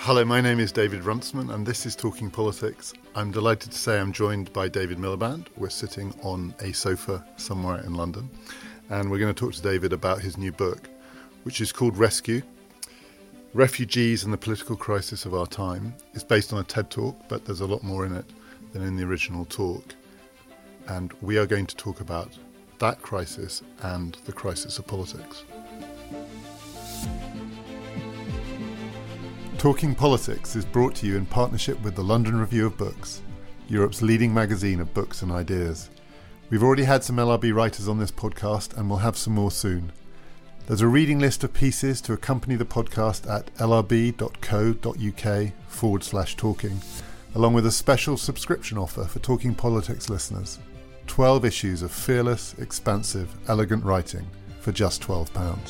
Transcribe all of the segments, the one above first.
Hello, my name is David Runciman and this is Talking Politics. I'm delighted to say I'm joined by David Miliband. We're sitting on a sofa somewhere in London and we're going to talk to David about his new book, which is called Rescue: Refugees and the Political Crisis of Our Time. It's based on a TED Talk, but there's a lot more in it than in the original talk. And we are going to talk about that crisis and the crisis of politics. Talking Politics is brought to you in partnership with the London Review of Books, Europe's leading magazine of books and ideas. We've already had some LRB writers on this podcast and we'll have some more soon. There's a reading list of pieces to accompany the podcast at lrb.co.uk/talking, along with a special subscription offer for Talking Politics listeners. 12 issues of fearless, expansive, elegant writing for just £12.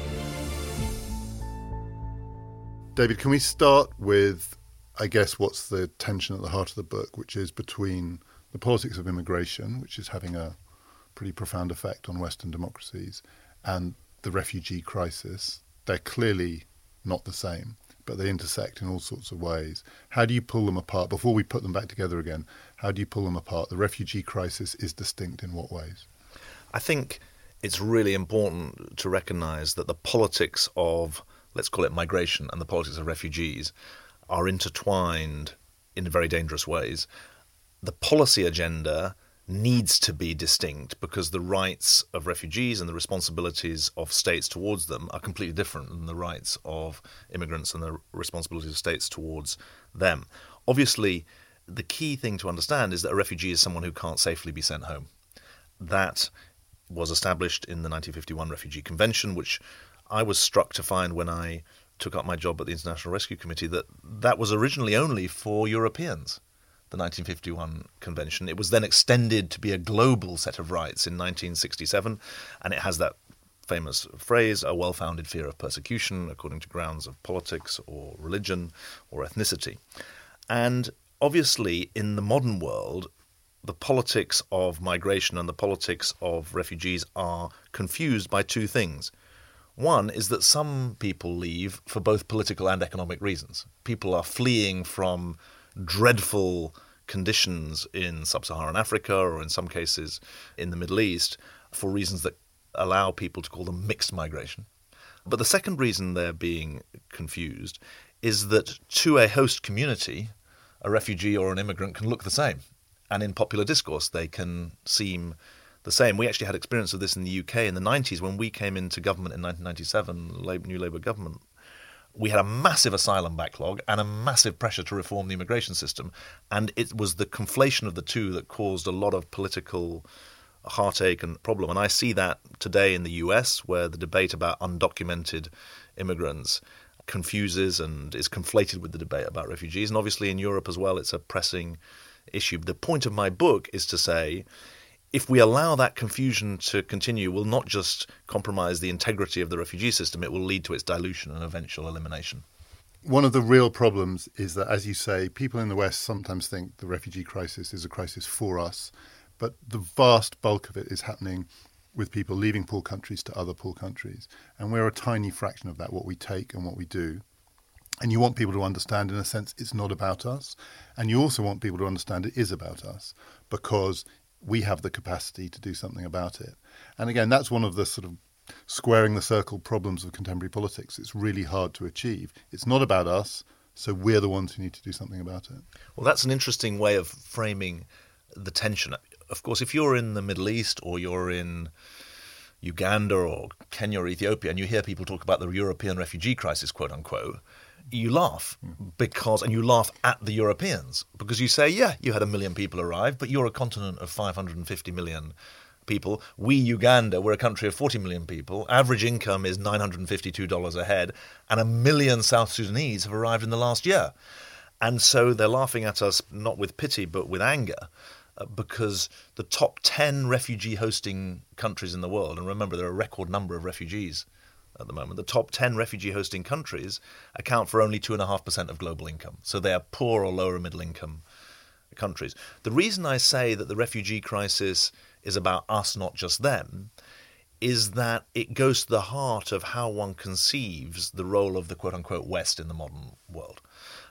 David, can we start with, I guess, what's the tension at the heart of the book, which is between the politics of immigration, which is having a pretty profound effect on Western democracies, and the refugee crisis. They're clearly not the same, but they intersect in all sorts of ways. How do you pull them apart? Before we put them back together again, how do you pull them apart? The refugee crisis is distinct in what ways? I think it's really important to recognise that the politics of, let's call it migration, and the politics of refugees are intertwined in very dangerous ways. The policy agenda needs to be distinct because the rights of refugees and the responsibilities of states towards them are completely different than the rights of immigrants and the responsibilities of states towards them. Obviously, the key thing to understand is that a refugee is someone who can't safely be sent home. That was established in the 1951 Refugee Convention, which I was struck to find when I took up my job at the International Rescue Committee that was originally only for Europeans, the 1951 Convention. It was then extended to be a global set of rights in 1967, and it has that famous phrase, a well-founded fear of persecution according to grounds of politics or religion or ethnicity. And obviously, in the modern world, the politics of migration and the politics of refugees are confused by two things. One is that some people leave for both political and economic reasons. People are fleeing from dreadful conditions in sub-Saharan Africa or in some cases in the Middle East for reasons that allow people to call them mixed migration. But the second reason they're being confused is that to a host community, a refugee or an immigrant can look the same. And in popular discourse, they can seem the same. We actually had experience of this in the UK in the 90s when we came into government in 1997, new Labour government. We had a massive asylum backlog and a massive pressure to reform the immigration system. And it was the conflation of the two that caused a lot of political heartache and problem. And I see that today in the US, where the debate about undocumented immigrants confuses and is conflated with the debate about refugees. And obviously in Europe as well, it's a pressing issue. The point of my book is to say, if we allow that confusion to continue, we'll not just compromise the integrity of the refugee system, it will lead to its dilution and eventual elimination. One of the real problems is that, as you say, people in the West sometimes think the refugee crisis is a crisis for us, but the vast bulk of it is happening with people leaving poor countries to other poor countries. And we're a tiny fraction of that, what we take and what we do. And you want people to understand, in a sense, it's not about us. And you also want people to understand it is about us because we have the capacity to do something about it. And again, that's one of the sort of squaring the circle problems of contemporary politics. It's really hard to achieve. It's not about us, so we're the ones who need to do something about it. Well, that's an interesting way of framing the tension. Of course, if you're in the Middle East or you're in Uganda or Kenya or Ethiopia and you hear people talk about the European refugee crisis, quote unquote, you laugh and you laugh at the Europeans because you say, yeah, you had 1 million people arrive, but you're a continent of 550 million people. We, Uganda, we're a country of 40 million people. Average income is $952 a head, and 1 million South Sudanese have arrived in the last year. And so they're laughing at us not with pity but with anger because the top 10 refugee hosting countries in the world, and remember there are a record number of refugees at the moment, the top 10 refugee hosting countries account for only 2.5% of global income. So they are poor or lower middle income countries. The reason I say that the refugee crisis is about us, not just them, is that it goes to the heart of how one conceives the role of the quote-unquote West in the modern world.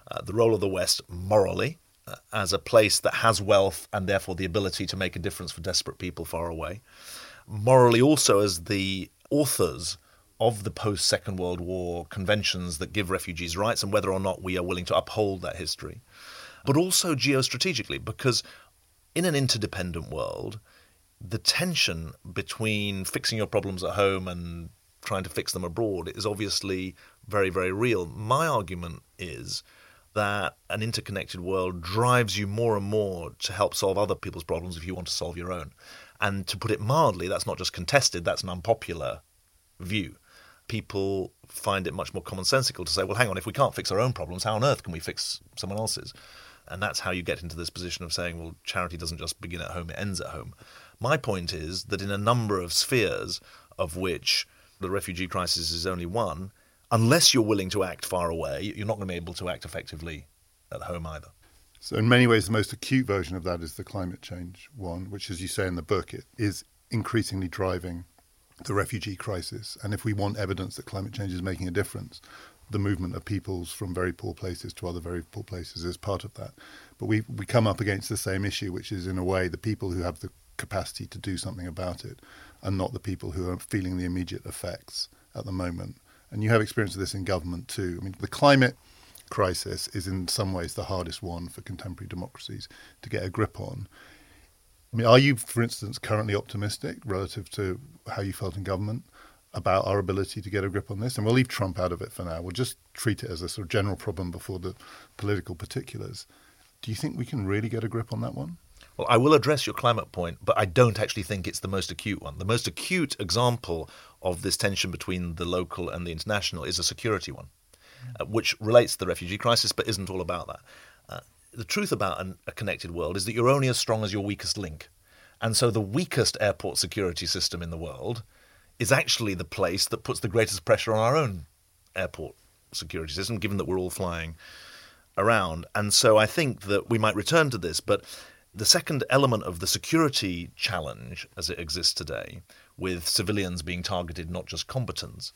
the role of the West morally as a place that has wealth and therefore the ability to make a difference for desperate people far away. Morally also as the authors of the post-Second World War conventions that give refugees rights and whether or not we are willing to uphold that history. But also geostrategically, because in an interdependent world, the tension between fixing your problems at home and trying to fix them abroad is obviously very, very real. My argument is that an interconnected world drives you more and more to help solve other people's problems if you want to solve your own. And to put it mildly, that's not just contested, that's an unpopular view. People find it much more commonsensical to say, well, hang on, if we can't fix our own problems, how on earth can we fix someone else's? And that's how you get into this position of saying, well, charity doesn't just begin at home, it ends at home. My point is that in a number of spheres, of which the refugee crisis is only one, unless you're willing to act far away, you're not going to be able to act effectively at home either. So in many ways, the most acute version of that is the climate change one, which, as you say in the book, it is increasingly driving the refugee crisis. And if we want evidence that climate change is making a difference, the movement of peoples from very poor places to other very poor places is part of that. But we come up against the same issue, which is, in a way, the people who have the capacity to do something about it and not the people who are feeling the immediate effects at the moment. And you have experience of this in government too. I mean, the climate crisis is in some ways the hardest one for contemporary democracies to get a grip on. I mean, are you, for instance, currently optimistic relative to how you felt in government about our ability to get a grip on this? And we'll leave Trump out of it for now. We'll just treat it as a sort of general problem before the political particulars. Do you think we can really get a grip on that one? Well, I will address your climate point, but I don't actually think it's the most acute one. The most acute example of this tension between the local and the international is a security one, which relates to the refugee crisis but isn't all about that. The truth about a connected world is that you're only as strong as your weakest link. And so the weakest airport security system in the world is actually the place that puts the greatest pressure on our own airport security system, given that we're all flying around. And so I think that we might return to this, but the second element of the security challenge as it exists today, with civilians being targeted, not just combatants,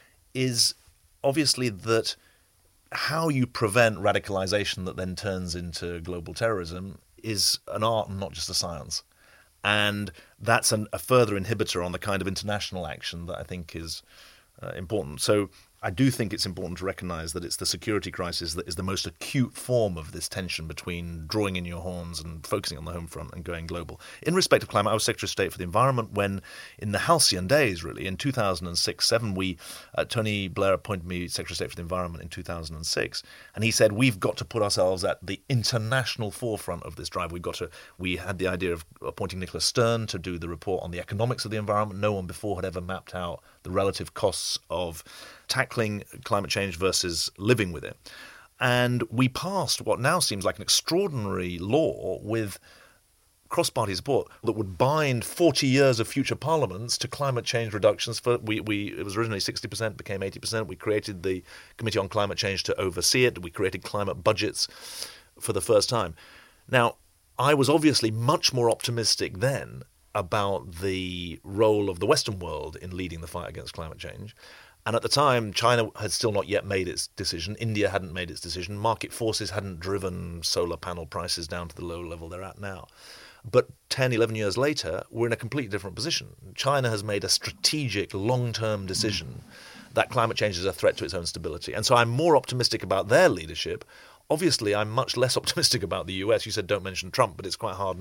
is obviously that how you prevent radicalization that then turns into global terrorism is an art and not just a science. And that's a further inhibitor on the kind of international action that I think is important. So I do think it's important to recognize that it's the security crisis that is the most acute form of this tension between drawing in your horns and focusing on the home front and going global. In respect of climate, I was Secretary of State for the Environment when, in the halcyon days, really, in 2006-07, Tony Blair appointed me Secretary of State for the Environment in 2006, and he said, we've got to put ourselves at the international forefront of this drive. We had the idea of appointing Nicholas Stern to do the report on the economics of the environment. No one before had ever mapped out the relative costs of tackling climate change versus living with it. And we passed what now seems like an extraordinary law with cross-party support that would bind 40 years of future parliaments to climate change reductions. It was originally 60%, became 80%. We created the Committee on Climate Change to oversee it. We created climate budgets for the first time. Now, I was obviously much more optimistic then about the role of the Western world in leading the fight against climate change. And at the time, China had still not yet made its decision. India hadn't made its decision. Market forces hadn't driven solar panel prices down to the low level they're at now. But 10, 11 years later, we're in a completely different position. China has made a strategic, long-term decision that climate change is a threat to its own stability. And so I'm more optimistic about their leadership. Obviously, I'm much less optimistic about the US. You said don't mention Trump, but it's quite hard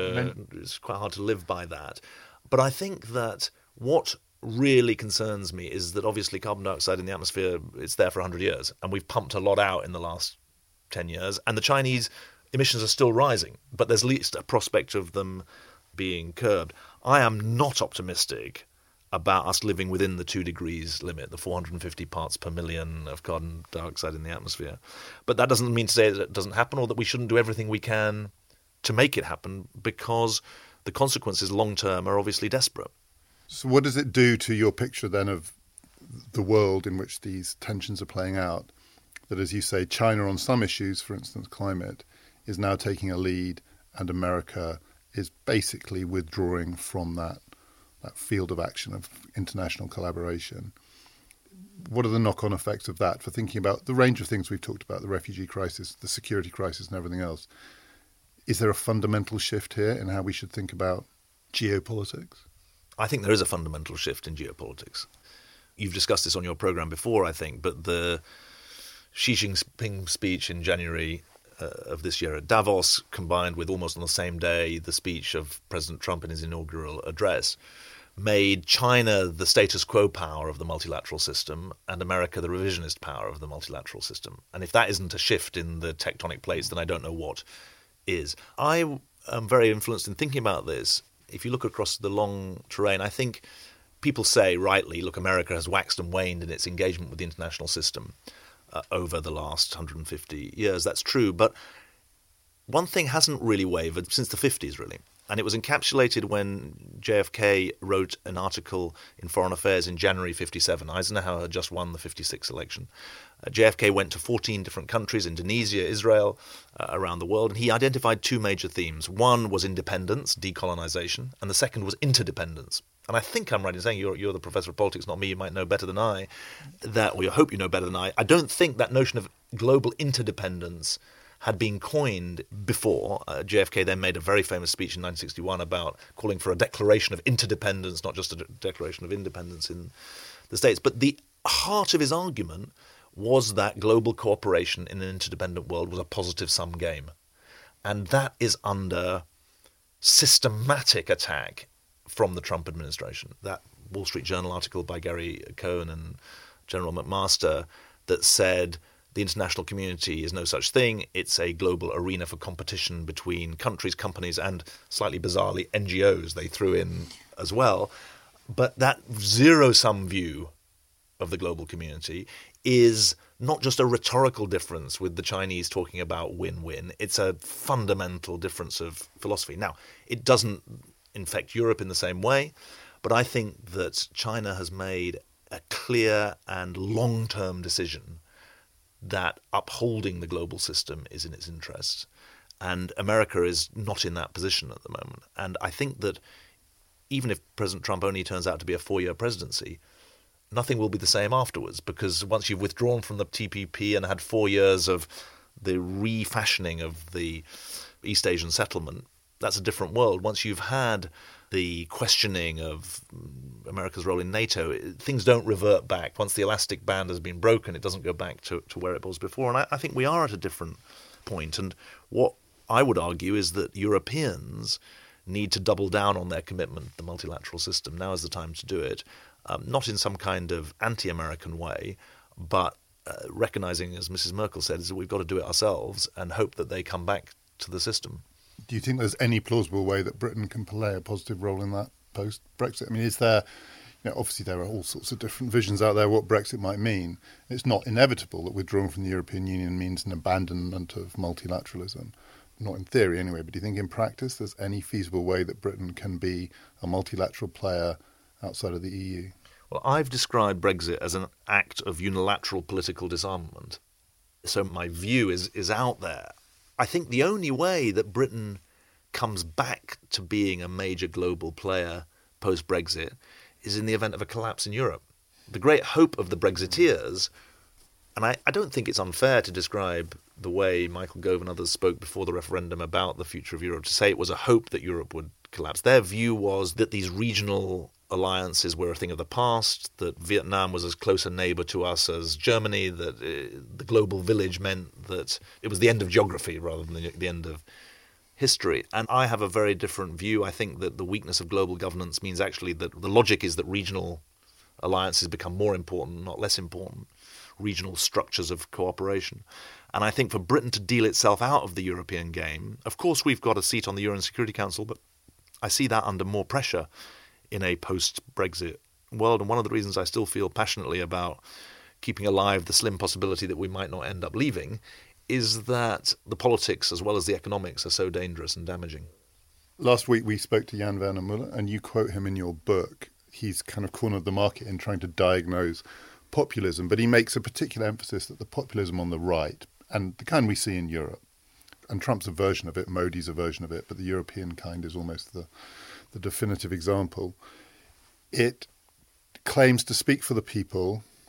it's quite hard to live by that. But I think that what really concerns me is that obviously carbon dioxide in the atmosphere, it's there for 100 years, and we've pumped a lot out in the last 10 years, and the Chinese emissions are still rising, but there's at least a prospect of them being curbed. I am not optimistic about us living within the 2 degrees limit, the 450 parts per million of carbon dioxide in the atmosphere. But that doesn't mean to say that it doesn't happen or that we shouldn't do everything we can to make it happen, because the consequences long-term are obviously desperate. So what does it do to your picture then of the world in which these tensions are playing out, that, as you say, China on some issues, for instance climate, is now taking a lead and America is basically withdrawing from that field of action of international collaboration? what are the knock-on effects of that for thinking about the range of things we've talked about, the refugee crisis, the security crisis and everything else? Is there a fundamental shift here in how we should think about geopolitics? I think there is a fundamental shift in geopolitics. You've discussed this on your program before, I think, but the Xi Jinping speech in January of this year at Davos, combined with almost on the same day the speech of President Trump in his inaugural address, made China the status quo power of the multilateral system and America the revisionist power of the multilateral system. And if that isn't a shift in the tectonic plates, then I don't know what is. I am very influenced in thinking about this. If you look across the long terrain, I think people say rightly, look, America has waxed and waned in its engagement with the international system over the last 150 years. That's true. But one thing hasn't really wavered since the 50s, really. And it was encapsulated when JFK wrote an article in Foreign Affairs in January 57. Eisenhower had just won the 56 election. JFK went to 14 different countries, Indonesia, Israel, around the world, and he identified two major themes. One was independence, decolonization, and the second was interdependence. And I think I'm right in saying, you're the professor of politics, not me, you might know better than I, that, or I hope you know better than I don't think that notion of global interdependence had been coined before. JFK then made a very famous speech in 1961 about calling for a declaration of interdependence, not just a declaration of independence in the States. But the heart of his argument was that global cooperation in an interdependent world was a positive-sum game. And that is under systematic attack from the Trump administration. That Wall Street Journal article by Gary Cohn and General McMaster that said the international community is no such thing. It's a global arena for competition between countries, companies, and slightly bizarrely NGOs they threw in as well. But that zero-sum view of the global community is not just a rhetorical difference with the Chinese talking about win-win. It's a fundamental difference of philosophy. Now, it doesn't infect Europe in the same way, but I think that China has made a clear and long-term decision that upholding the global system is in its interests. And America is not in that position at the moment. And I think that even if President Trump only turns out to be a 4-year presidency, nothing will be the same afterwards, because once you've withdrawn from the TPP and had 4 years of the refashioning of the East Asian settlement, that's a different world. Once you've had the questioning of America's role in NATO, things don't revert back. Once the elastic band has been broken, it doesn't go back to where it was before. And I think we are at a different point. And what I would argue is that Europeans need to double down on their commitment to the multilateral system. Now is the time to do it, not in some kind of anti-American way, but recognizing, as Mrs. Merkel said, is that we've got to do it ourselves and hope that they come back to the system. Do you think there's any plausible way that Britain can play a positive role in that post-Brexit? I mean, is there, obviously there are all sorts of different visions out there what Brexit might mean. It's not inevitable that withdrawing from the European Union means an abandonment of multilateralism. Not in theory anyway, but do you think in practice there's any feasible way that Britain can be a multilateral player outside of the EU? Well, I've described Brexit as an act of unilateral political disarmament. So my view is out there. I think the only way that Britain comes back to being a major global player post-Brexit is in the event of a collapse in Europe. The great hope of the Brexiteers, and I don't think it's unfair to describe the way Michael Gove and others spoke before the referendum about the future of Europe, to say it was a hope that Europe would collapse. Their view was that these regional alliances were a thing of the past, that Vietnam was as close a neighbour to us as Germany, that the global village meant that it was the end of geography rather than the end of history. And I have a very different view. I think that the weakness of global governance means actually that the logic is that regional alliances become more important, not less important, regional structures of cooperation. And I think for Britain to deal itself out of the European game, of course we've got a seat on the UN Security Council, but I see that under more pressure in a post-Brexit world. And one of the reasons I still feel passionately about keeping alive the slim possibility that we might not end up leaving is that the politics as well as the economics are so dangerous and damaging. Last week we spoke to Jan Werner Müller, and you quote him in your book. He's kind of cornered the market in trying to diagnose populism, but he makes a particular emphasis that the populism on the right, and the kind we see in Europe, and Trump's a version of it, Modi's a version of it, but the European kind is almost the definitive example. It claims to speak for the people,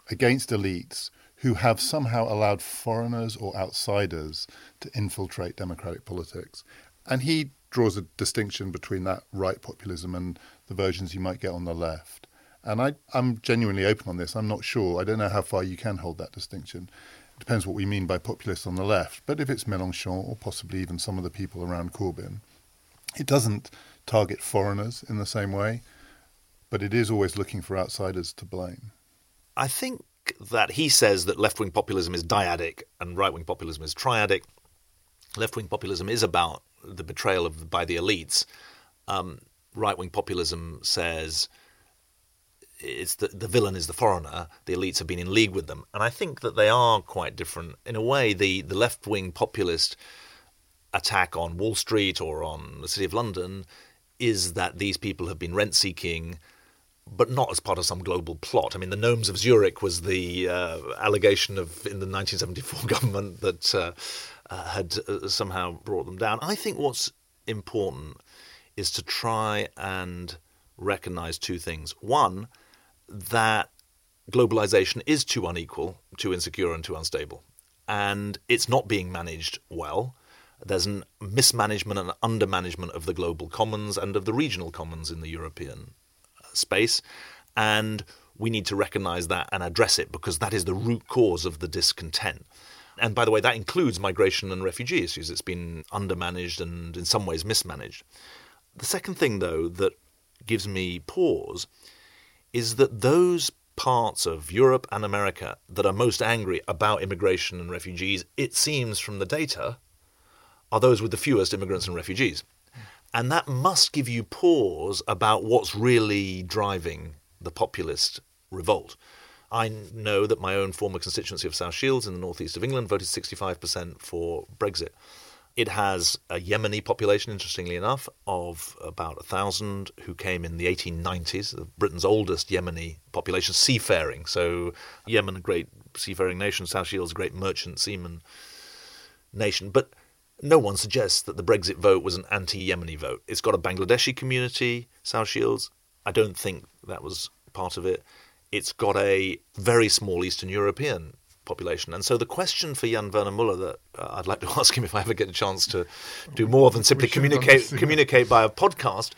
against elites who have somehow allowed foreigners or outsiders to infiltrate democratic politics. And he draws a distinction between that right populism and the versions you might get on the left. And I'm genuinely open on this. I'm not sure. I don't know how far you can hold that distinction. It depends what we mean by populist on the left. But if it's Mélenchon or possibly even some of the people around Corbyn, it doesn't target foreigners in the same way, but it is always looking for outsiders to blame. I think that he says that left-wing populism is dyadic and right-wing populism is triadic. Left-wing populism is about the betrayal by the elites. Right-wing populism says it's the villain is the foreigner. The elites have been in league with them. And I think that they are quite different. In a way, the left-wing populist attack on Wall Street or on the City of London is that these people have been rent-seeking, but not as part of some global plot. I mean, the Gnomes of Zurich was the allegation in the 1974 government that had somehow brought them down. I think what's important is to try and recognize two things. One, that globalization is too unequal, too insecure and too unstable. And it's not being managed well. There's a mismanagement and undermanagement of the global commons and of the regional commons in the European space, and we need to recognize that and address it because that is the root cause of the discontent. And by the way, that includes migration and refugee issues. It's been undermanaged and in some ways mismanaged. The second thing, though, that gives me pause is that those parts of Europe and America that are most angry about immigration and refugees, it seems from the data, are those with the fewest immigrants and refugees. And that must give you pause about what's really driving the populist revolt. I know that my own former constituency of South Shields in the northeast of England voted 65% for Brexit. It has a Yemeni population, interestingly enough, of about 1,000 who came in the 1890s, Britain's oldest Yemeni population, seafaring. So Yemen, a great seafaring nation, South Shields, a great merchant seaman nation. But no one suggests that the Brexit vote was an anti-Yemeni vote. It's got a Bangladeshi community, South Shields. I don't think that was part of it. It's got a very small Eastern European population. And so the question for Jan Werner Müller that I'd like to ask him if I ever get a chance to do more than simply communicate by a podcast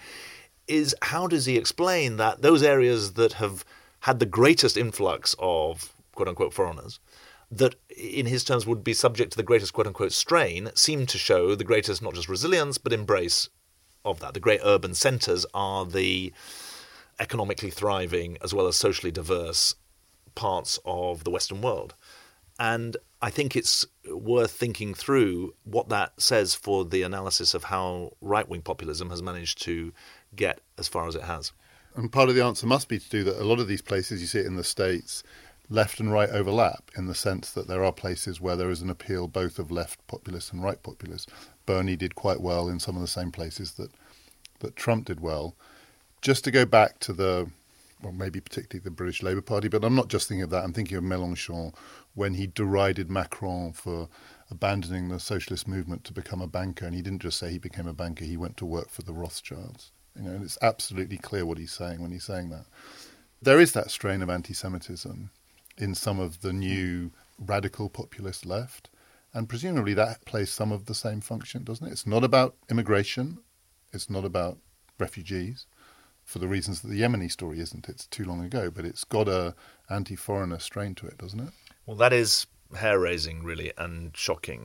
is how does he explain that those areas that have had the greatest influx of quote-unquote foreigners that in his terms would be subject to the greatest quote-unquote strain seem to show the greatest not just resilience but embrace of that. The great urban centres are the economically thriving as well as socially diverse parts of the Western world. And I think it's worth thinking through what that says for the analysis of how right-wing populism has managed to get as far as it has. And part of the answer must be to do that a lot of these places, you see it in the States, left and right overlap in the sense that there are places where there is an appeal both of left populists and right populists. Bernie did quite well in some of the same places that Trump did well. Just to go back to maybe particularly the British Labour Party, but I'm not just thinking of that. I'm thinking of Mélenchon when he derided Macron for abandoning the socialist movement to become a banker. And he didn't just say he became a banker, he went to work for the Rothschilds. And it's absolutely clear what he's saying when he's saying that. There is that strain of anti-Semitism in some of the new radical populist left, and presumably that plays some of the same function, doesn't it? It's not about immigration, it's not about refugees, for the reasons that the Yemeni story isn't. It's too long ago, but it's got a anti-foreigner strain to it, doesn't it? Well, that is hair-raising, really, and shocking.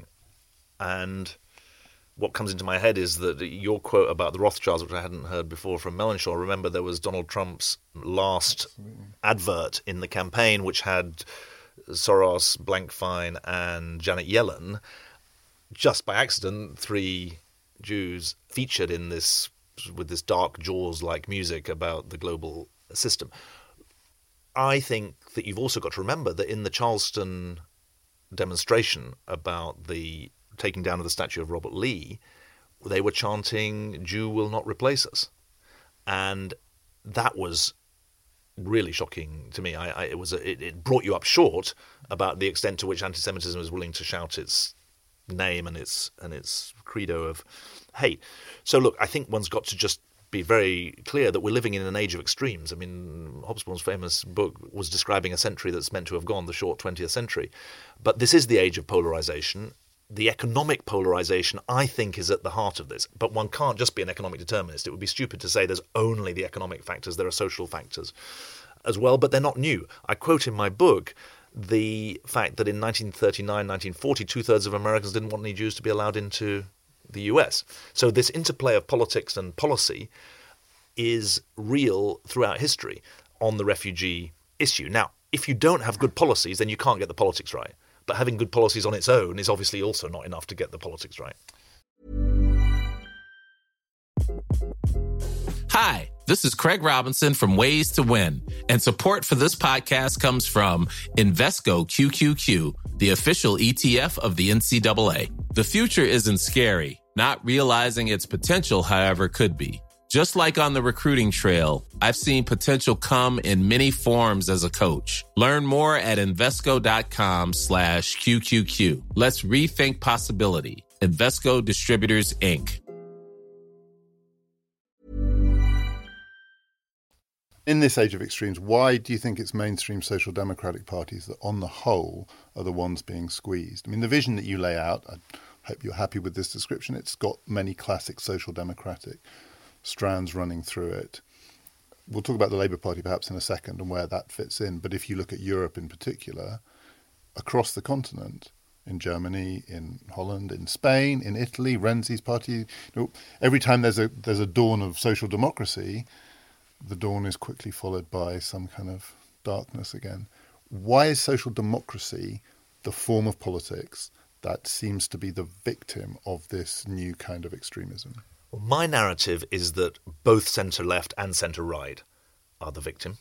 And what comes into my head is that your quote about the Rothschilds, which I hadn't heard before from Mélenchon, remember there was Donald Trump's last advert in the campaign, which had Soros, Blankfein, and Janet Yellen. Just by accident, 3 Jews featured in this with this dark Jaws-like music about the global system. I think that you've also got to remember that in the Charleston demonstration about the taking down of the statue of Robert Lee, they were chanting, "Jew will not replace us." And that was really shocking to me. It brought you up short about the extent to which anti-Semitism is willing to shout its name and its credo of hate. So look, I think one's got to just be very clear that we're living in an age of extremes. I mean, Hobsbawm's famous book was describing a century that's meant to have gone, the short 20th century. But this is the age of polarization. The economic polarization, I think, is at the heart of this. But one can't just be an economic determinist. It would be stupid to say there's only the economic factors. There are social factors as well, but they're not new. I quote in my book the fact that in 1939, 1940, two-thirds of Americans didn't want any Jews to be allowed into the US. So this interplay of politics and policy is real throughout history on the refugee issue. Now, if you don't have good policies, then you can't get the politics right. But having good policies on its own is obviously also not enough to get the politics right. Hi, this is Craig Robinson from Ways to Win, and support for this podcast comes from Invesco QQQ, the official ETF of the NCAA. The future isn't scary. Not realizing its potential, however, could be. Just like on the recruiting trail, I've seen potential come in many forms as a coach. Learn more at Invesco.com/QQQ. Let's rethink possibility. Invesco Distributors, Inc. In this age of extremes, why do you think it's mainstream social democratic parties that on the whole are the ones being squeezed? I mean, the vision that you lay out, I hope you're happy with this description, it's got many classic social democratic strands running through it. We'll talk about the Labour Party perhaps in a second and where that fits in. But if you look at Europe in particular, across the continent, in Germany, in Holland, in Spain, in Italy, Renzi's party, every time there's a dawn of social democracy, the dawn is quickly followed by some kind of darkness again. Why is social democracy the form of politics that seems to be the victim of this new kind of extremism? Well, my narrative is that both centre-left and centre-right are the victim.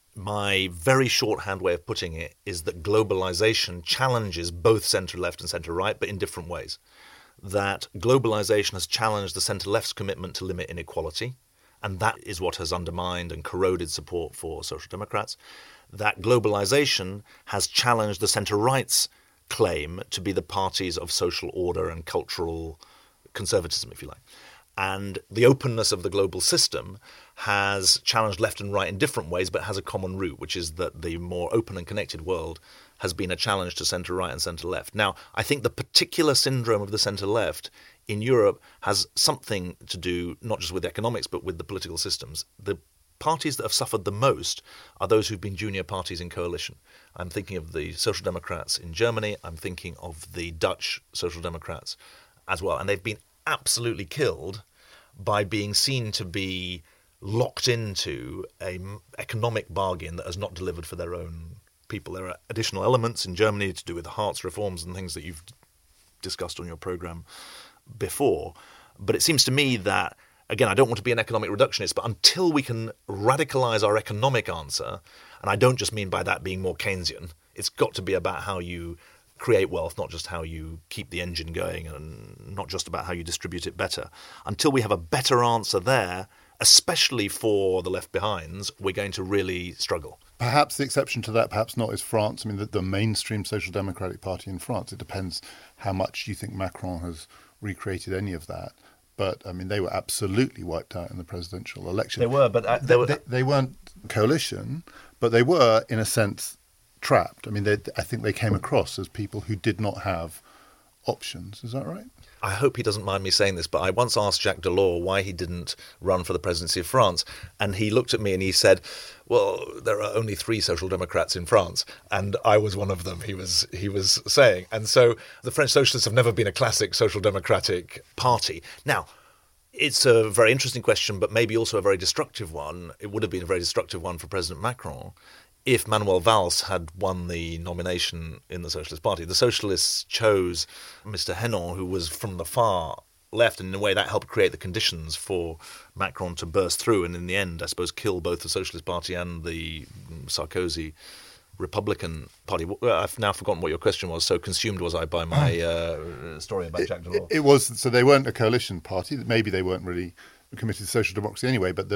My very shorthand way of putting it is that globalisation challenges both centre-left and centre-right, but in different ways. That globalisation has challenged the centre-left's commitment to limit inequality, and that is what has undermined and corroded support for Social Democrats. That globalisation has challenged the centre-right's claim to be the parties of social order and cultural conservatism, if you like. And the openness of the global system has challenged left and right in different ways, but has a common root, which is that the more open and connected world has been a challenge to centre-right and centre-left. Now, I think the particular syndrome of the centre-left in Europe has something to do not just with economics, but with the political systems. The parties that have suffered the most are those who've been junior parties in coalition. I'm thinking of the Social Democrats in Germany. I'm thinking of the Dutch Social Democrats as well. And they've been absolutely killed by being seen to be locked into an economic bargain that has not delivered for their own people. There are additional elements in Germany to do with the Hartz reforms and things that you've discussed on your programme before. But it seems to me that, again, I don't want to be an economic reductionist, but until we can radicalise our economic answer, and I don't just mean by that being more Keynesian, it's got to be about how you create wealth, not just how you keep the engine going and not just about how you distribute it better. Until we have a better answer there, especially for the left behinds, we're going to really struggle. Perhaps the exception to that, perhaps not, is France. I mean, the mainstream Social Democratic Party in France, it depends how much you think Macron has recreated any of that. But, I mean, they were absolutely wiped out in the presidential election. They were, but they weren't coalition, but they were, in a sense, trapped. I mean, I think they came across as people who did not have options. Is that right? I hope he doesn't mind me saying this, but I once asked Jacques Delors why he didn't run for the presidency of France. And he looked at me and he said, well, there are only 3 Social Democrats in France. And I was one of them, he was saying. And so the French socialists have never been a classic Social Democratic party. Now, it's a very interesting question, but maybe also a very destructive one. It would have been a very destructive one for President Macron if Manuel Valls had won the nomination in the Socialist Party. The Socialists chose Mr. Hénon, who was from the far left, and in a way that helped create the conditions for Macron to burst through and in the end, I suppose, kill both the Socialist Party and the Sarkozy Republican Party. I've now forgotten what your question was, so consumed was I by my story about Jacques Delors. It was, so they weren't a coalition party. Maybe they weren't really committed to social democracy anyway, but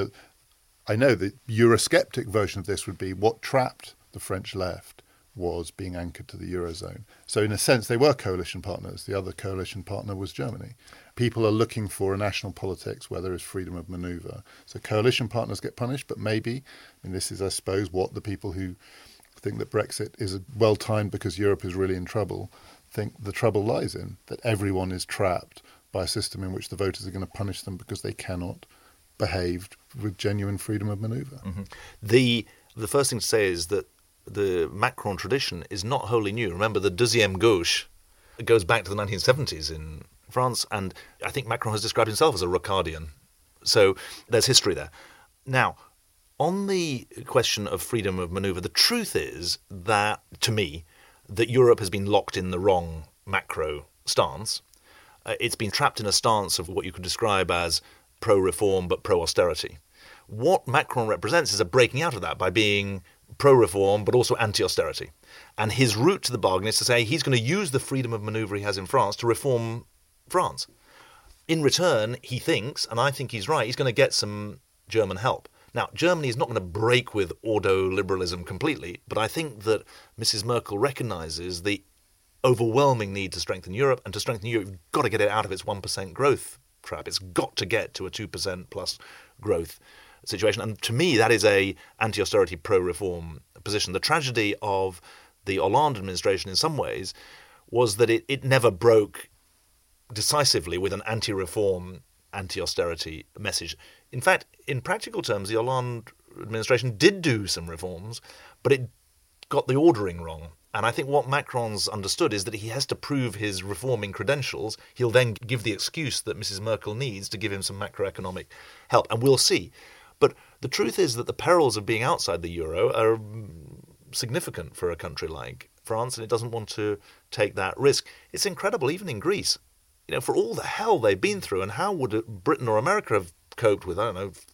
I know the Eurosceptic version of this would be what trapped the French left was being anchored to the Eurozone. So in a sense, they were coalition partners. The other coalition partner was Germany. People are looking for a national politics where there is freedom of manoeuvre. So coalition partners get punished, but maybe, and this is, I suppose, what the people who think that Brexit is well-timed because Europe is really in trouble, think the trouble lies in, that everyone is trapped by a system in which the voters are going to punish them because they cannot behave with genuine freedom of manoeuvre. Mm-hmm. The first thing to say is that the Macron tradition is not wholly new. Remember, the deuxième gauche goes back to the 1970s in France, and I think Macron has described himself as a Rocardian. So there's history there. Now, on the question of freedom of manoeuvre, the truth is that, to me, that Europe has been locked in the wrong macro stance. It's been trapped in a stance of what you could describe as pro-reform but pro-austerity. What Macron represents is a breaking out of that by being pro-reform but also anti-austerity. And his route to the bargain is to say he's going to use the freedom of manoeuvre he has in France to reform France. In return, he thinks, and I think he's right, he's going to get some German help. Now, Germany is not going to break with ordo-liberalism completely, but I think that Mrs. Merkel recognises the overwhelming need to strengthen Europe, and to strengthen Europe, you've got to get it out of its 1% growth trap. It's got to get to a 2% plus growth situation. And to me, that is a anti-austerity, pro-reform position. The tragedy of the Hollande administration in some ways was that it never broke decisively with an anti-reform, anti-austerity message. In fact, in practical terms, the Hollande administration did do some reforms, but it got the ordering wrong. And I think what Macron's understood is that he has to prove his reforming credentials. He'll then give the excuse that Mrs. Merkel needs to give him some macroeconomic help. And we'll see. But the truth is that the perils of being outside the euro are significant for a country like France, and it doesn't want to take that risk. It's incredible, even in Greece. You know, for all the hell they've been through, and how would Britain or America have coped with,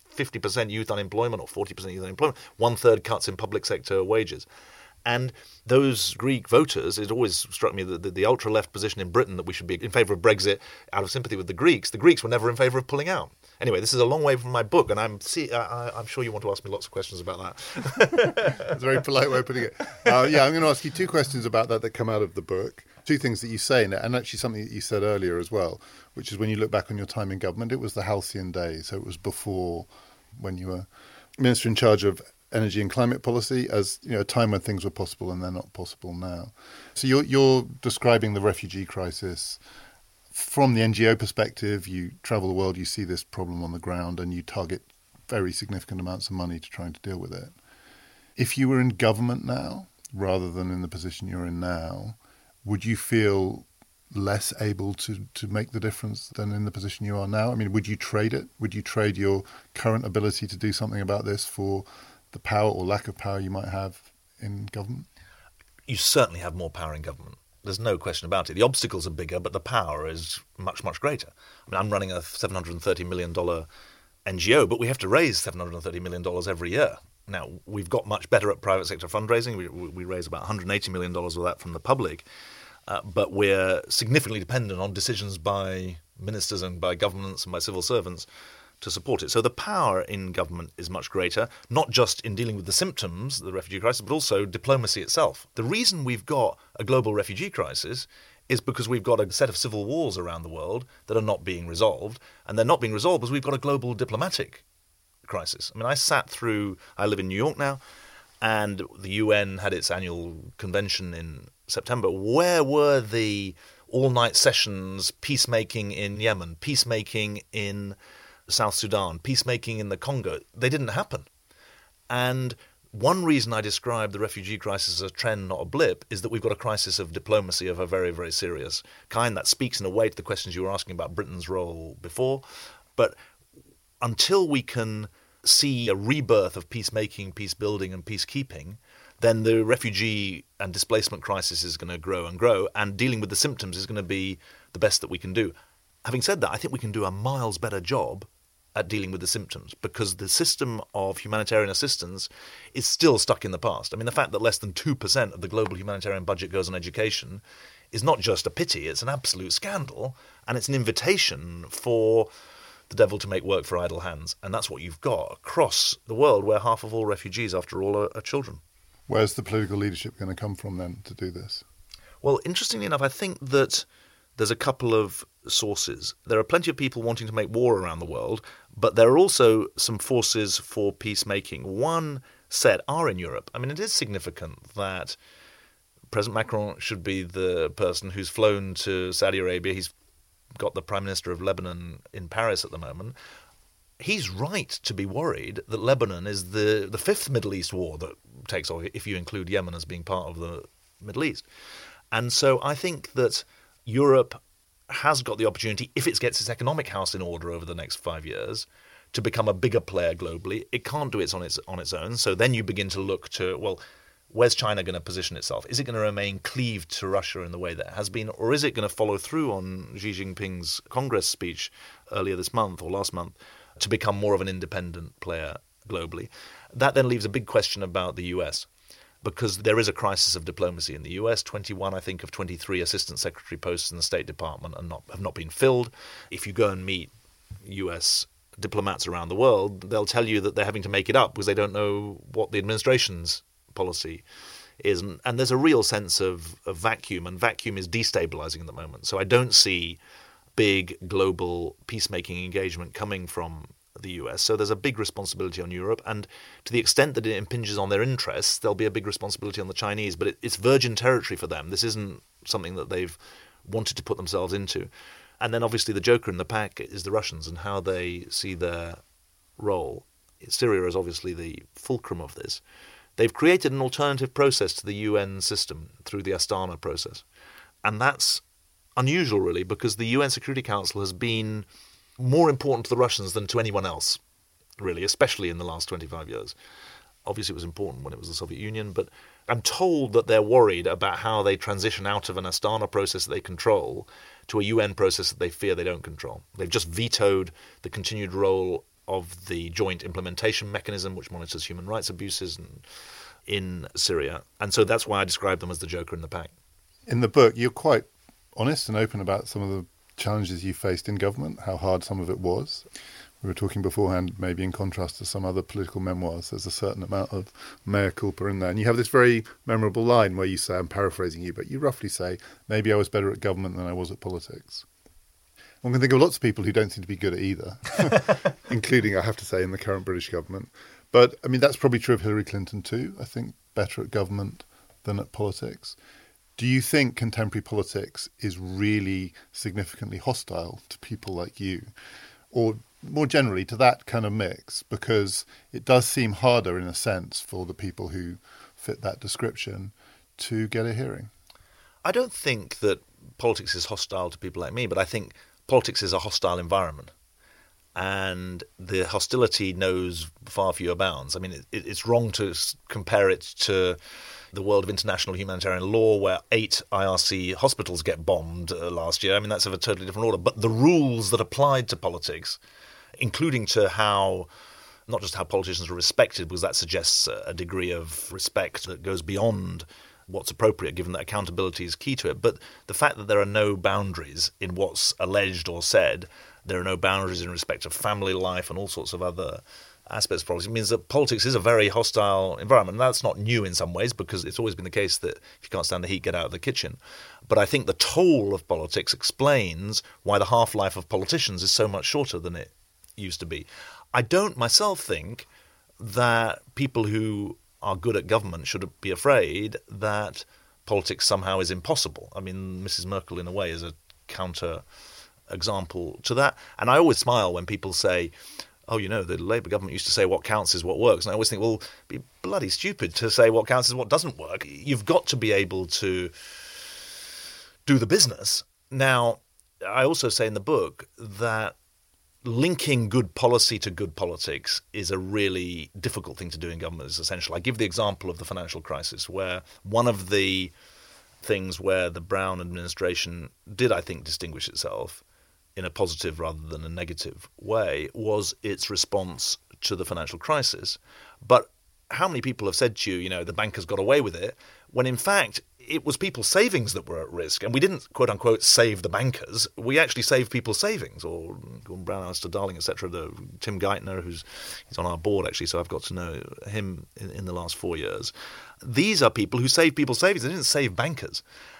50% youth unemployment or 40% youth unemployment, 1/3 cuts in public sector wages. And those Greek voters, it always struck me that the ultra-left position in Britain that we should be in favour of Brexit out of sympathy with the Greeks were never in favour of pulling out. Anyway, this is a long way from my book, and I'm sure you want to ask me lots of questions about that. That's a very polite way of putting it. I'm going to ask you two questions about that come out of the book. Two things that you say in it, and actually something that you said earlier as well, which is when you look back on your time in government, it was the halcyon days. So it was before when you were Minister in charge of energy and climate policy, as a time when things were possible and they're not possible now. So you're describing the refugee crisis from the NGO perspective. You travel the world, you see this problem on the ground, and you target very significant amounts of money to trying to deal with it. If you were in government now, rather than in the position you're in now, would you feel less able to make the difference than in the position you are now? I mean, would you trade it? Would you trade your current ability to do something about this for the power or lack of power you might have in government? You certainly have more power in government. There's no question about it. The obstacles are bigger, but the power is much, much greater. I mean, I'm running a $730 million NGO, but we have to raise $730 million every year. Now, we've got much better at private sector fundraising. We raise about $180 million of that from the public, but we're significantly dependent on decisions by ministers and by governments and by civil servants to support it. So the power in government is much greater, not just in dealing with the symptoms of the refugee crisis, but also diplomacy itself. The reason we've got a global refugee crisis is because we've got a set of civil wars around the world that are not being resolved, and they're not being resolved because we've got a global diplomatic crisis. I mean, I live in New York now, and the UN had its annual convention in September. Where were the all-night sessions, peacemaking in Yemen, peacemaking in South Sudan, peacemaking in the Congo? They didn't happen. And one reason I describe the refugee crisis as a trend, not a blip, is that we've got a crisis of diplomacy of a very, very serious kind. That speaks in a way to the questions you were asking about Britain's role before. But until we can see a rebirth of peacemaking, peace building and peacekeeping, then the refugee and displacement crisis is going to grow and grow, and dealing with the symptoms is going to be the best that we can do. Having said that, I think we can do a miles better job at dealing with the symptoms, because the system of humanitarian assistance is still stuck in the past. I mean, the fact that less than 2% of the global humanitarian budget goes on education is not just a pity, it's an absolute scandal, and it's an invitation for the devil to make work for idle hands. And that's what you've got across the world, where half of all refugees, after all, are children. Where's the political leadership going to come from then to do this? Well, interestingly enough, I think that there's a couple of sources. There are plenty of people wanting to make war around the world, but there are also some forces for peacemaking. One set are in Europe. I mean, it is significant that President Macron should be the person who's flown to Saudi Arabia. He's got the Prime Minister of Lebanon in Paris at the moment. He's right to be worried that Lebanon is the fifth Middle East war that takes off, if you include Yemen as being part of the Middle East. And so I think that Europe has got the opportunity, if it gets its economic house in order over the next 5 years, to become a bigger player globally. It can't do it on its own. So then you begin to look to, well, where's China going to position itself? Is it going to remain cleaved to Russia in the way that it has been, or is it going to follow through on Xi Jinping's Congress speech earlier this month or last month to become more of an independent player globally? That then leaves a big question about the US, because there is a crisis of diplomacy in the US. 21, I think, of 23 assistant secretary posts in the State Department have not been filled. If you go and meet US diplomats around the world, they'll tell you that they're having to make it up because they don't know what the administration's policy is. And there's a real sense of vacuum, and vacuum is destabilizing at the moment. So I don't see big global peacemaking engagement coming from the US. So there's a big responsibility on Europe, and to the extent that it impinges on their interests, there'll be a big responsibility on the Chinese. But it's virgin territory for them. This isn't something that they've wanted to put themselves into. And then obviously the joker in the pack is the Russians and how they see their role. Syria is obviously the fulcrum of this. They've created an alternative process to the UN system through the Astana process. And that's unusual, really, because the UN Security Council has been more important to the Russians than to anyone else, really, especially in the last 25 years. Obviously, it was important when it was the Soviet Union, but I'm told that they're worried about how they transition out of an Astana process that they control to a UN process that they fear they don't control. They've just vetoed the continued role of the Joint Implementation Mechanism, which monitors human rights abuses in Syria. And so that's why I describe them as the joker in the pack. In the book, you're quite honest and open about some of the challenges you faced in government, how hard some of it was. We were talking beforehand, maybe in contrast to some other political memoirs, there's a certain amount of mea culpa in there. And you have this very memorable line where you say, I'm paraphrasing you, but you roughly say, maybe I was better at government than I was at politics. One can think of lots of people who don't seem to be good at either, including, I have to say, in the current British government. But, I mean, that's probably true of Hillary Clinton too. I think better at government than at politics. Do you think contemporary politics is really significantly hostile to people like you? Or more generally to that kind of mix? Because it does seem harder, in a sense, for the people who fit that description to get a hearing. I don't think that politics is hostile to people like me, but I think politics is a hostile environment. And the hostility knows far fewer bounds. I mean, it's wrong to compare it to the world of international humanitarian law, where 8 IRC hospitals get bombed last year. I mean, that's of a totally different order. But the rules that applied to politics, including to how, not just how politicians are respected, because that suggests a degree of respect that goes beyond what's appropriate, given that accountability is key to it. But the fact that there are no boundaries in what's alleged or said, there are no boundaries in respect of family life and all sorts of other aspects of politics, means that politics is a very hostile environment. And that's not new in some ways, because it's always been the case that if you can't stand the heat, get out of the kitchen. But I think the toll of politics explains why the half-life of politicians is so much shorter than it used to be. I don't myself think that people who are good at government should be afraid that politics somehow is impossible. I mean, Mrs. Merkel, in a way, is a counter example to that. And I always smile when people say, oh, you know, the Labour government used to say what counts is what works. And I always think, well, it'd be bloody stupid to say what counts is what doesn't work. You've got to be able to do the business. Now, I also say in the book that linking good policy to good politics is a really difficult thing to do in government. It's essential. I give the example of the financial crisis, where one of the things where the Brown administration did, I think, distinguish itself in a positive rather than a negative way was its response to the financial crisis. But how many people have said to you, you know, the bankers got away with it, when in fact it was people's savings that were at risk. And we didn't, quote unquote, save the bankers. We actually saved people's savings, or Gordon Brown, Alistair Darling, etc. Tim Geithner, he's on our board, actually, so I've got to know him in the last 4 years. These are people who saved people's savings. They didn't save bankers.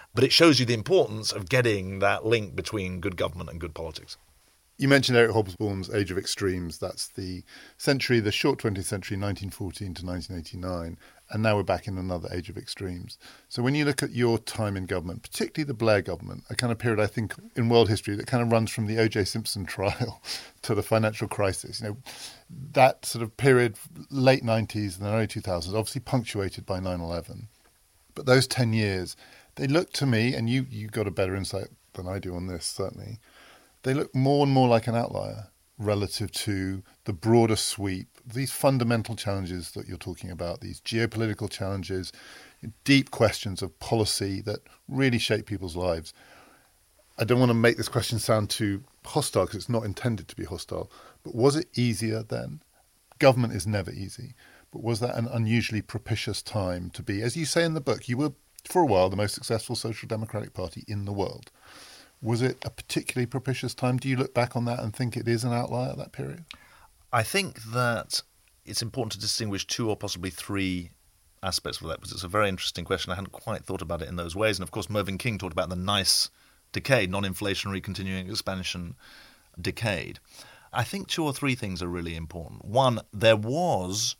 But it shows you the importance of getting that link between good government and good politics. You mentioned Eric Hobsbawm's Age of Extremes. That's the century, the short 20th century, 1914 to 1989. And now we're back in another age of extremes. So when you look at your time in government, particularly the Blair government, a kind of period, I think, in world history that kind of runs from the O.J. Simpson trial to the financial crisis, that sort of period, late 90s and the early 2000s, obviously punctuated by 9/11. But those 10 years, they look to me, and you got a better insight than I do on this, certainly, they look more and more like an outlier relative to the broader sweep, these fundamental challenges that you're talking about, these geopolitical challenges, deep questions of policy that really shape people's lives. I don't want to make this question sound too hostile because it's not intended to be hostile, but was it easier then? Government is never easy, but was that an unusually propitious time to be, as you say in the book, you were for a while the most successful social democratic party in the world. Was it a particularly propitious time? Do you look back on that and think it is an outlier, that period? I think that it's important to distinguish two or possibly three aspects of that, because it's a very interesting question. I hadn't quite thought about it in those ways. And of course, Mervyn King talked about the NICE decade, non-inflationary continuing expansion decade. I think two or three things are really important. One, there was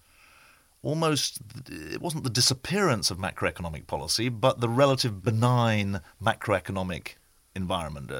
it wasn't the disappearance of macroeconomic policy, but the relative benign macroeconomic environment.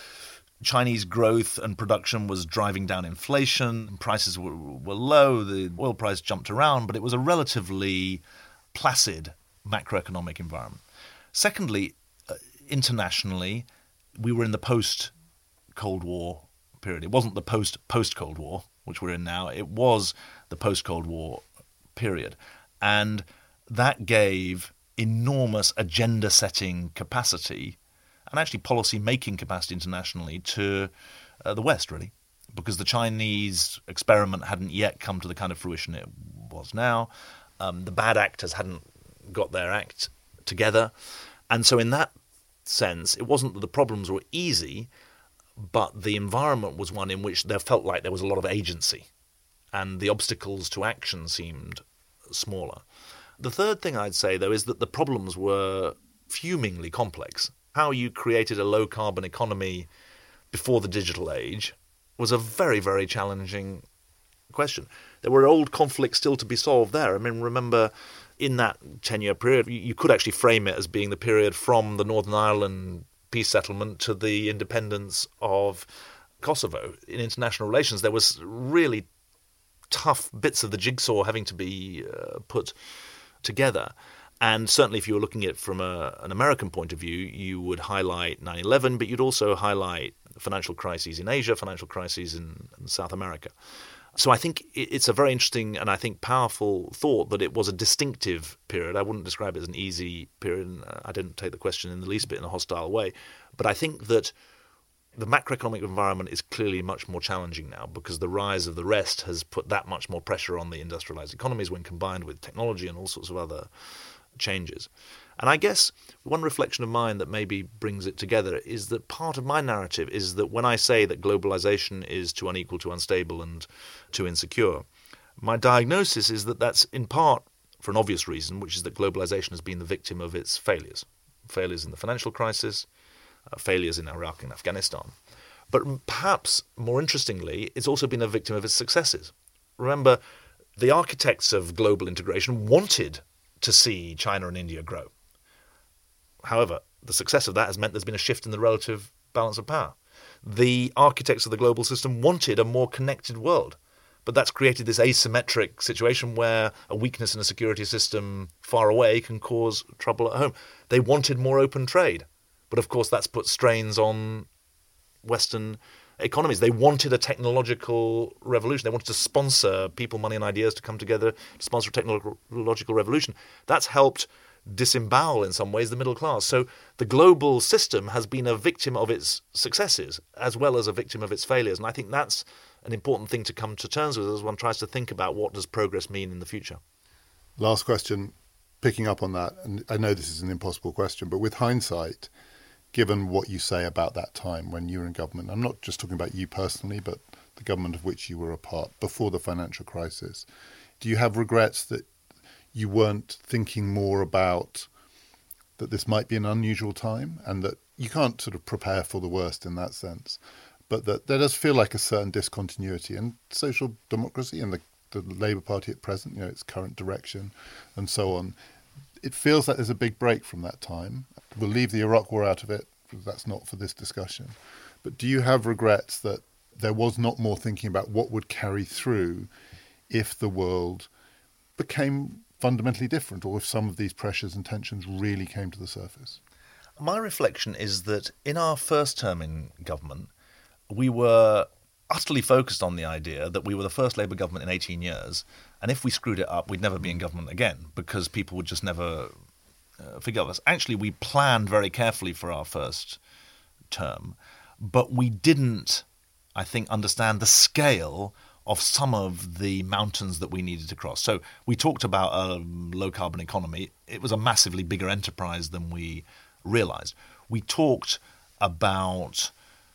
Chinese growth and production was driving down inflation. Prices were low. The oil price jumped around, but it was a relatively placid macroeconomic environment. Secondly, internationally, we were in the post-Cold War period. It wasn't the post-Cold War, which we're in now. It was the post-Cold War period. And that gave enormous agenda-setting capacity and actually policy-making capacity internationally to the West, really, because the Chinese experiment hadn't yet come to the kind of fruition it was now. The bad actors hadn't got their act together. And so in that sense, it wasn't that the problems were easy, but the environment was one in which there felt like there was a lot of agency, and the obstacles to action seemed smaller. The third thing I'd say, though, is that the problems were fumingly complex. How you created a low-carbon economy before the digital age was a very, very challenging question. There were old conflicts still to be solved there. I mean, remember, in that 10-year period, you could actually frame it as being the period from the Northern Ireland peace settlement to the independence of Kosovo. In international relations, there was really tough bits of the jigsaw having to be put together. And certainly if you were looking at it from an American point of view, you would highlight 9/11, but you'd also highlight financial crises in Asia, financial crises in South America. So I think it's a very interesting and I think powerful thought that it was a distinctive period. I wouldn't describe it as an easy period, and I didn't take the question in the least bit in a hostile way. But I think that the macroeconomic environment is clearly much more challenging now because the rise of the rest has put that much more pressure on the industrialized economies when combined with technology and all sorts of other changes. And I guess one reflection of mine that maybe brings it together is that part of my narrative is that when I say that globalization is too unequal, too unstable, and too insecure, my diagnosis is that that's in part for an obvious reason, which is that globalization has been the victim of its failures. Failures in the financial crisis, failures in Iraq and Afghanistan. But perhaps more interestingly, it's also been a victim of its successes. Remember, the architects of global integration wanted to see China and India grow. However, the success of that has meant there's been a shift in the relative balance of power. The architects of the global system wanted a more connected world, but that's created this asymmetric situation where a weakness in a security system far away can cause trouble at home. They wanted more open trade, but of course that's put strains on Western economies. They wanted a technological revolution. They wanted to sponsor people, money and ideas to come together to sponsor a technological revolution. That's helped disembowel in some ways the middle class. So the global system has been a victim of its successes as well as a victim of its failures. And I think that's an important thing to come to terms with as one tries to think about what does progress mean in the future. Last question, picking up on that, and I know this is an impossible question, but with hindsight, given what you say about that time when you were in government, I'm not just talking about you personally, but the government of which you were a part before the financial crisis, do you have regrets that you weren't thinking more about that this might be an unusual time and that you can't sort of prepare for the worst in that sense, but that there does feel like a certain discontinuity in social democracy and the Labour Party at present, its current direction and so on. It feels like there's a big break from that time. We'll leave the Iraq War out of it. That's not for this discussion. But do you have regrets that there was not more thinking about what would carry through if the world became fundamentally different, or if some of these pressures and tensions really came to the surface? My reflection is that in our first term in government, we were utterly focused on the idea that we were the first Labour government in 18 years, and if we screwed it up, we'd never be in government again because people would just never forgive us. Actually, we planned very carefully for our first term, but we didn't, I think, understand the scale of some of the mountains that we needed to cross. So we talked about a low-carbon economy. It was a massively bigger enterprise than we realised. We talked about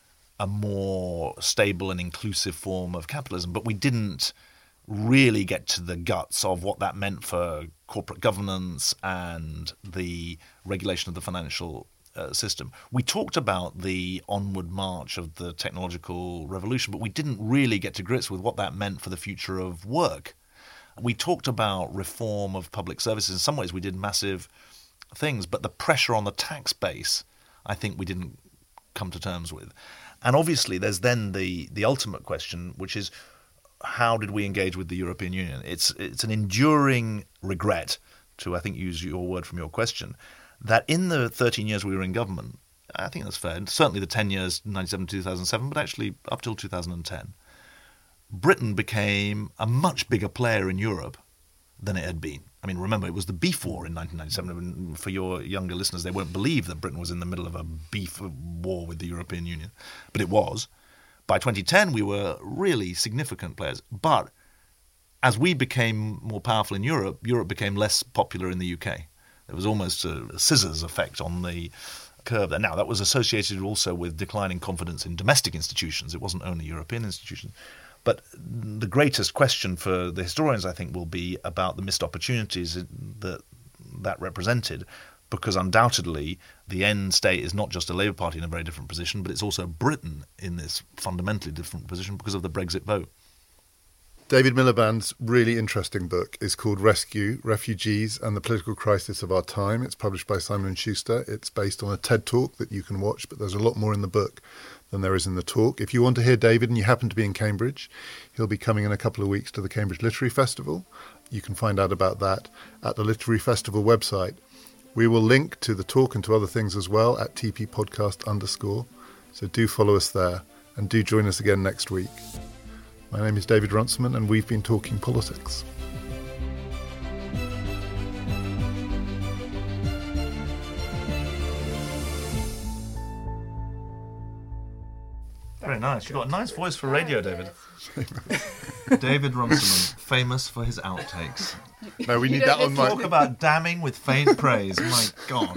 a more stable and inclusive form of capitalism, but we didn't really get to the guts of what that meant for corporate governance and the regulation of the financial system. We talked about the onward march of the technological revolution, but we didn't really get to grips with what that meant for the future of work. We talked about reform of public services. In some ways, we did massive things, but the pressure on the tax base, I think we didn't come to terms with. And obviously, there's then the ultimate question, which is, how did we engage with the European Union? It's an enduring regret, to, I think, use your word from your question, that in the 13 years we were in government, I think that's fair, certainly the 10 years, 1997-2007, but actually up till 2010, Britain became a much bigger player in Europe than it had been. I mean, remember, it was the beef war in 1997. For your younger listeners, they won't believe that Britain was in the middle of a beef war with the European Union, but it was. By 2010, we were really significant players. But as we became more powerful in Europe, Europe became less popular in the UK. There was almost a scissors effect on the curve there. Now, that was associated also with declining confidence in domestic institutions. It wasn't only European institutions. But the greatest question for the historians, I think, will be about the missed opportunities that represented, because undoubtedly the end state is not just a Labour Party in a very different position, but it's also Britain in this fundamentally different position because of the Brexit vote. David Miliband's really interesting book is called Rescue, Refugees and the Political Crisis of Our Time. It's published by Simon & Schuster. It's based on a TED Talk that you can watch, but there's a lot more in the book than there is in the talk. If you want to hear David and you happen to be in Cambridge, he'll be coming in a couple of weeks to the Cambridge Literary Festival. You can find out about that at the Literary Festival website. We will link to the talk and to other things as well at @tppodcast_. So do follow us there and do join us again next week. My name is David Runciman and we've been talking politics. Very nice. You've got a nice voice for radio, David. David Runciman, famous for his outtakes. No, we need that on my... Talk about damning with faint praise. My God.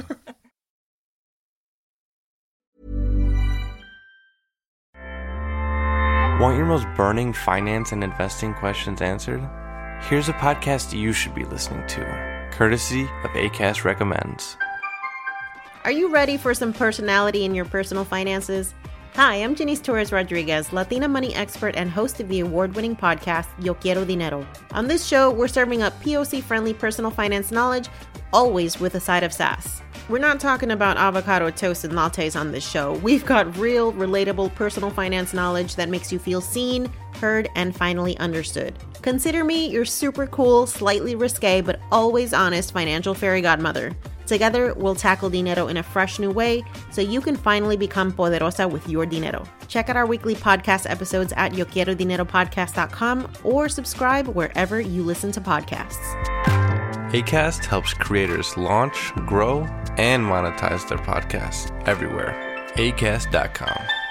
Want your most burning finance and investing questions answered? Here's a podcast you should be listening to, courtesy of Acast Recommends. Are you ready for some personality in your personal finances? Hi, I'm Janice Torres Rodriguez, Latina money expert and host of the award-winning podcast, Yo Quiero Dinero. On this show, we're serving up POC-friendly personal finance knowledge, always with a side of sass. We're not talking about avocado toast and lattes on this show. We've got real, relatable personal finance knowledge that makes you feel seen, heard, and finally understood. Consider me your super cool, slightly risque, but always honest financial fairy godmother. Together, we'll tackle dinero in a fresh new way so you can finally become poderosa with your dinero. Check out our weekly podcast episodes at YoQuieroDineroPodcast.com or subscribe wherever you listen to podcasts. Acast helps creators launch, grow, and monetize their podcasts everywhere. Acast.com.